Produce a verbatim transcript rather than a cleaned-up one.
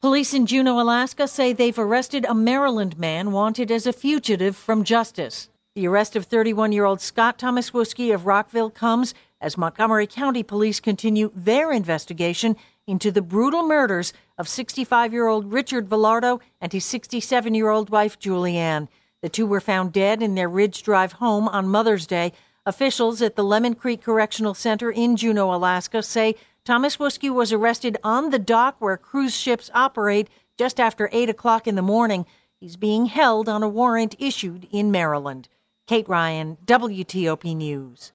Police in Juneau, Alaska say they've arrested a Maryland man wanted as a fugitive from justice. The arrest of thirty-one-year-old Scott Thomaswuski of Rockville comes as Montgomery County Police continue their investigation into the brutal murders of sixty-five-year-old Richard Villardo and his sixty-seven-year-old wife, Julianne. The two were found dead in their Ridge Drive home on Mother's Day. Officials at the Lemon Creek Correctional Center in Juneau, Alaska, say Thomaswuski was arrested on the dock where cruise ships operate just after eight o'clock in the morning. He's being held on a warrant issued in Maryland. Kate Ryan, W T O P News.